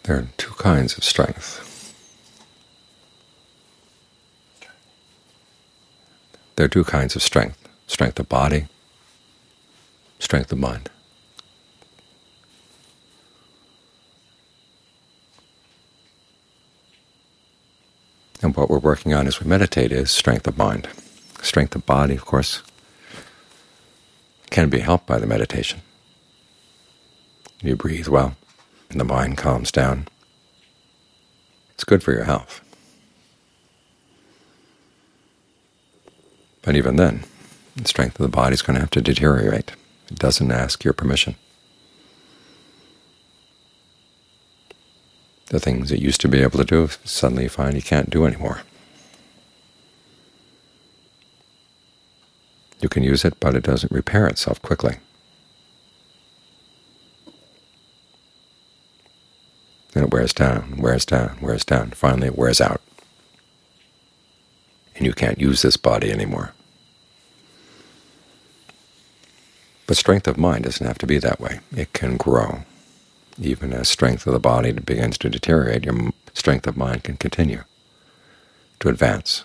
There are two kinds of strength. There are two kinds of strength: strength of body, strength of mind. And what we're working on as we meditate is strength of mind. Strength of body, of course, can be helped by the meditation. You breathe well, and the mind calms down. It's good for your health. But even then, the strength of the body is going to have to deteriorate. It doesn't ask your permission. The things that you used to be able to do, suddenly you find you can't do anymore. You can use it, but it doesn't repair itself quickly. And it wears down, wears down, wears down. Finally it wears out. And you can't use this body anymore. But strength of mind doesn't have to be that way. It can grow. Even as strength of the body begins to deteriorate, your strength of mind can continue to advance.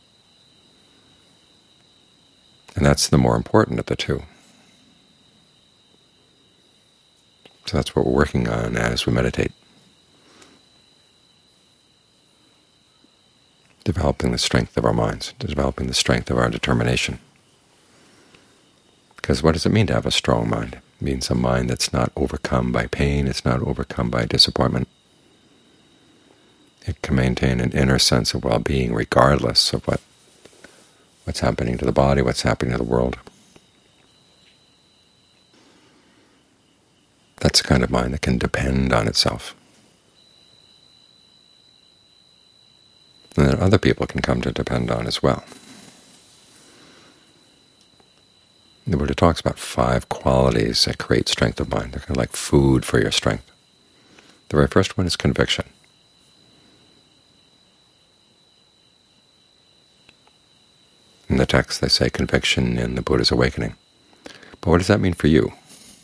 And that's the more important of the two. So that's what we're working on as we meditate. Developing the strength of our minds, developing the strength of our determination. Because what does it mean to have a strong mind? It means a mind that's not overcome by pain, it's not overcome by disappointment. It can maintain an inner sense of well-being regardless of what's happening to the body, what's happening to the world. That's the kind of mind that can depend on itself. And that other people can come to depend on as well. The Buddha talks about 5 qualities that create strength of mind. They're kind of like food for your strength. The very first one is conviction. In the text they say conviction in the Buddha's awakening. But what does that mean for you?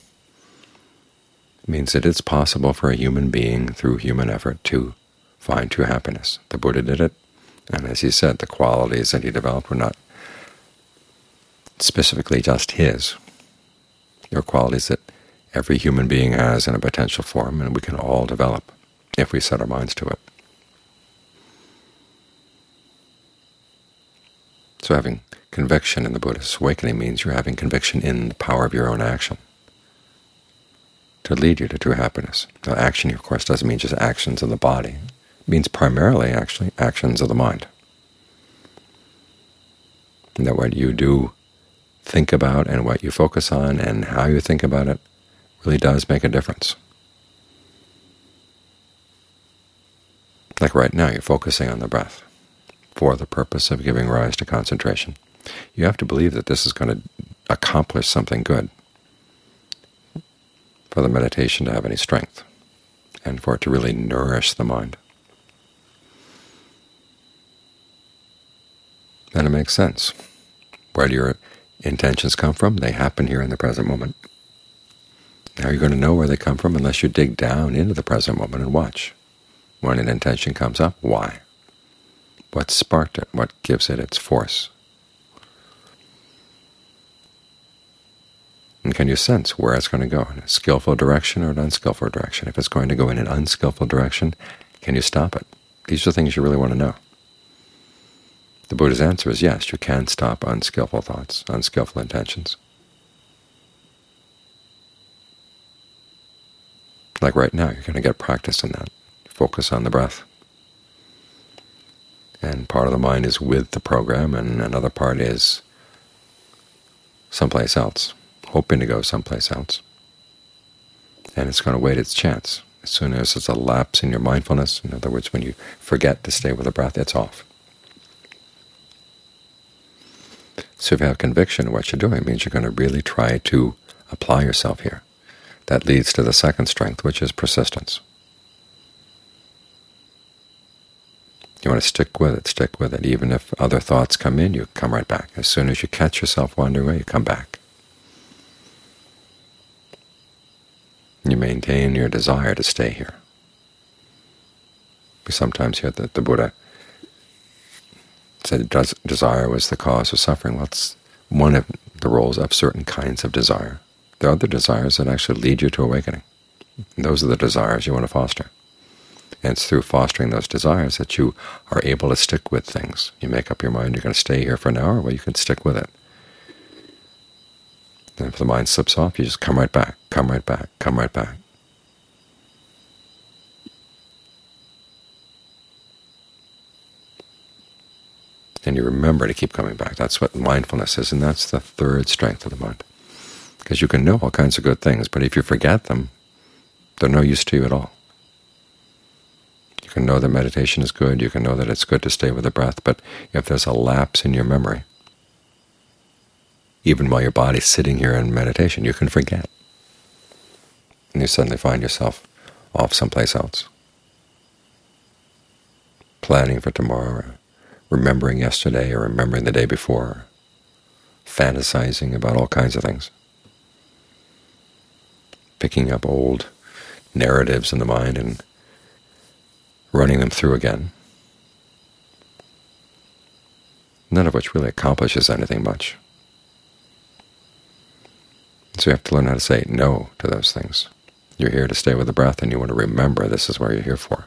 It means that it's possible for a human being through human effort to find true happiness. The Buddha did it, and as he said, the qualities that he developed were not specifically just his. There are qualities that every human being has in a potential form, and we can all develop if we set our minds to it. So having conviction in the Buddhist awakening means you're having conviction in the power of your own action to lead you to true happiness. Now, action, of course, doesn't mean just actions of the body. It means primarily, actually, actions of the mind. And that what you do think about and what you focus on and how you think about it really does make a difference. Like right now, you're focusing on the breath for the purpose of giving rise to concentration. You have to believe that this is going to accomplish something good for the meditation to have any strength and for it to really nourish the mind. And it makes sense. Where do your intentions come from? They happen here in the present moment. How are you going to know where they come from unless you dig down into the present moment and watch? When an intention comes up, why? What sparked it? What gives it its force? And can you sense where it's going to go, in a skillful direction or an unskillful direction? If it's going to go in an unskillful direction, can you stop it? These are things you really want to know. The Buddha's answer is yes, you can stop unskillful thoughts, unskillful intentions. Like right now, you're going to get practice in that. Focus on the breath. And part of the mind is with the program, and another part is someplace else, hoping to go someplace else. And it's going to wait its chance. As soon as there's a lapse in your mindfulness, in other words, when you forget to stay with the breath, it's off. So if you have conviction in what you're doing, it means you're going to really try to apply yourself here. That leads to the second strength, which is persistence. You want to stick with it. Even if other thoughts come in, you come right back. As soon as you catch yourself wandering away, you come back. You maintain your desire to stay here. We sometimes hear that the Buddha said desire was the cause of suffering. Well, it's one of the roles of certain kinds of desire. There are other desires that actually lead you to awakening. And those are the desires you want to foster. And it's through fostering those desires that you are able to stick with things. You make up your mind you're going to stay here for an hour, well, you can stick with it. And if the mind slips off, you just come right back, come right back, come right back. And you remember to keep coming back. That's what mindfulness is, and that's the third strength of the mind. Because you can know all kinds of good things, but if you forget them, they're no use to you at all. You can know that meditation is good, you can know that it's good to stay with the breath, but if there's a lapse in your memory, even while your body's sitting here in meditation, you can forget. And you suddenly find yourself off someplace else, planning for tomorrow, or remembering yesterday, or remembering the day before, or fantasizing about all kinds of things, picking up old narratives in the mind and running them through again, none of which really accomplishes anything much. So you have to learn how to say no to those things. You're here to stay with the breath, and you want to remember this is where you're here for.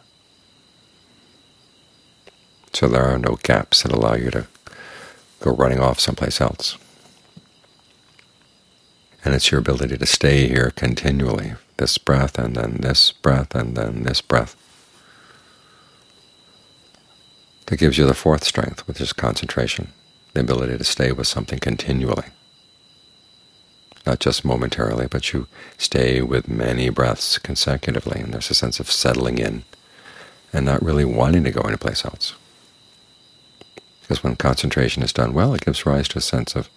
So there are no gaps that allow you to go running off someplace else. And it's your ability to stay here continually, this breath and then this breath and then this breath, that gives you the fourth strength, which is concentration, the ability to stay with something continually. Not just momentarily, but you stay with many breaths consecutively, and there's a sense of settling in and not really wanting to go anyplace else. Because when concentration is done well, it gives rise to a sense of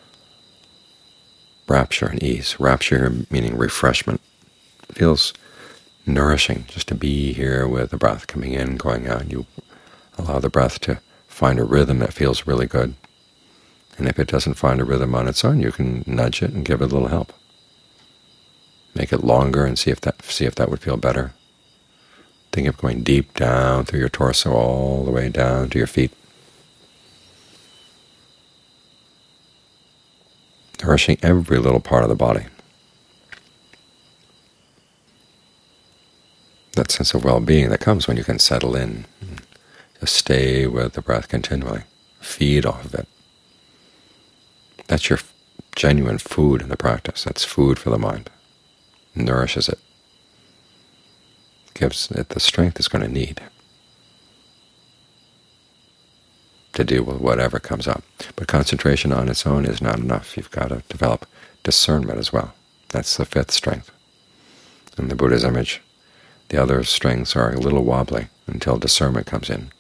rapture and ease. Rapture meaning refreshment. It feels nourishing just to be here with the breath coming in, going out. You allow the breath to find a rhythm that feels really good. And if it doesn't find a rhythm on its own, you can nudge it and give it a little help. Make it longer and see if that would feel better. Think of going deep down through your torso all the way down to your feet, nourishing every little part of the body. That sense of well-being that comes when you can settle in, just stay with the breath continually, feed off of it. That's your genuine food in the practice. That's food for the mind. It nourishes it. Gives it the strength it's going to need to deal with whatever comes up. But concentration on its own is not enough. You've got to develop discernment as well. That's the fifth strength. In the Buddha's image, the other strengths are a little wobbly until discernment comes in.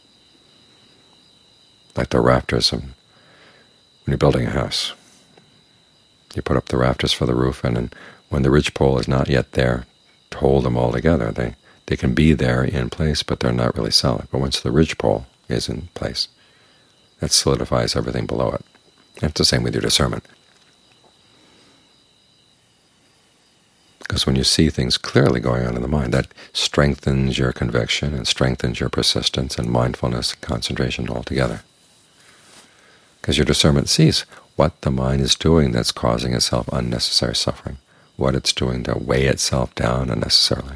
Like the rafters when you're building a house. You put up the rafters for the roof, and then when the ridgepole is not yet there to hold them all together, they can be there in place, but they're not really solid. But once the ridgepole is in place, that solidifies everything below it. That's the same with your discernment. Because when you see things clearly going on in the mind, that strengthens your conviction and strengthens your persistence and mindfulness and concentration altogether. Because your discernment sees what the mind is doing that's causing itself unnecessary suffering, what it's doing to weigh itself down unnecessarily.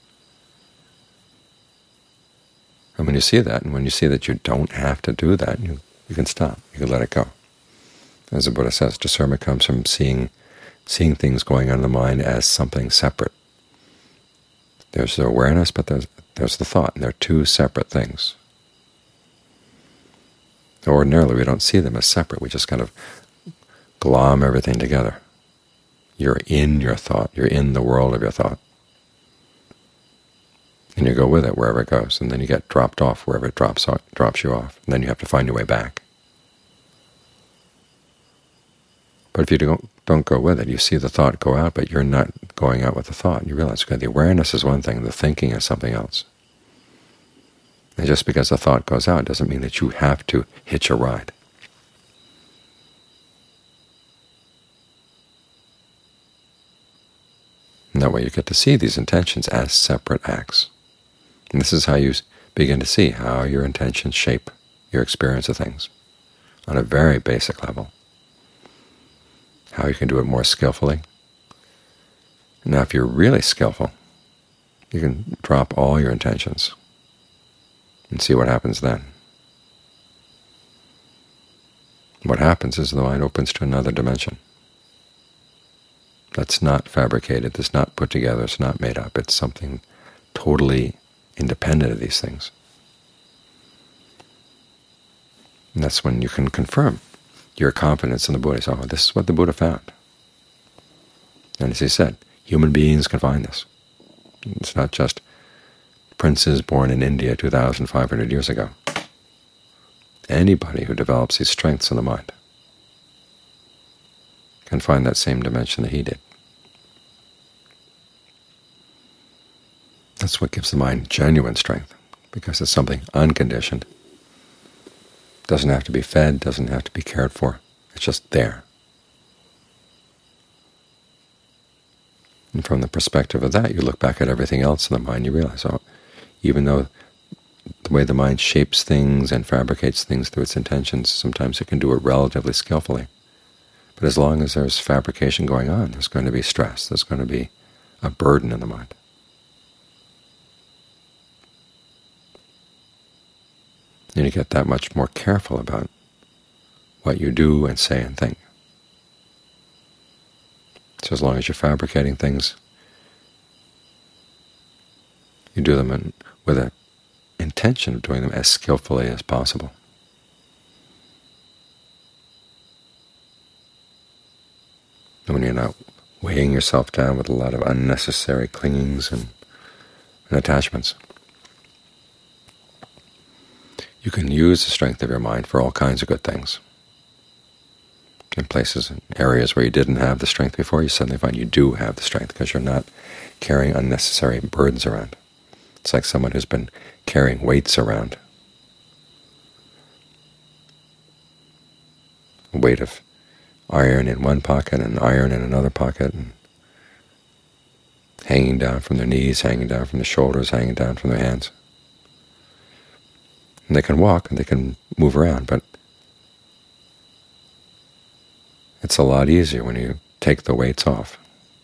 And when you see that, and when you see that you don't have to do that, you can stop, you can let it go. As the Buddha says, discernment comes from seeing things going on in the mind as something separate. There's the awareness, but there's the thought, and they're two separate things. Ordinarily, we don't see them as separate. We just kind of glom everything together. You're in your thought. You're in the world of your thought. And you go with it wherever it goes, and then you get dropped off wherever it drops you off, and then you have to find your way back. But if you don't go with it, you see the thought go out, but you're not going out with the thought. You realize, okay, the awareness is one thing, the thinking is something else. And just because the thought goes out doesn't mean that you have to hitch a ride. And that way you get to see these intentions as separate acts. And this is how you begin to see how your intentions shape your experience of things on a very basic level, how you can do it more skillfully. Now, if you're really skillful, you can drop all your intentions and see what happens then. What happens is the mind opens to another dimension that's not fabricated, that's not put together, it's not made up. It's something totally independent of these things. And that's when you can confirm your confidence in the Buddha. So, this is what the Buddha found. And as he said, human beings can find this. It's not just princes born in India 2,500 years ago. Anybody who develops these strengths in the mind can find that same dimension that he did. That's what gives the mind genuine strength, because it's something unconditioned. Doesn't have to be fed, doesn't have to be cared for. It's just there. And from the perspective of that, you look back at everything else in the mind, you realize, oh, even though the way the mind shapes things and fabricates things through its intentions, sometimes it can do it relatively skillfully. But as long as there's fabrication going on, there's going to be stress, there's going to be a burden in the mind. And you get that much more careful about what you do and say and think. So as long as you're fabricating things, you do them with an intention of doing them as skillfully as possible. And when you're not weighing yourself down with a lot of unnecessary clingings and attachments, you can use the strength of your mind for all kinds of good things. In places and areas where you didn't have the strength before, you suddenly find you do have the strength because you're not carrying unnecessary burdens around. It's like someone who's been carrying weights around. A weight of iron in one pocket and iron in another pocket, and hanging down from their knees, hanging down from the shoulders, hanging down from their hands. And they can walk and they can move around, but it's a lot easier when you take the weights off.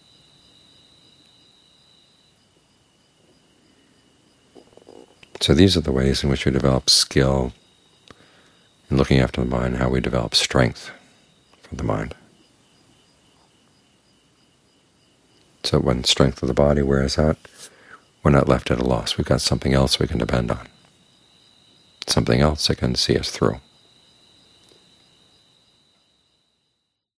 So these are the ways in which we develop skill in looking after the mind, how we develop strength from the mind. So when the strength of the body wears out, we're not left at a loss. We've got something else we can depend on, something else that can see us through.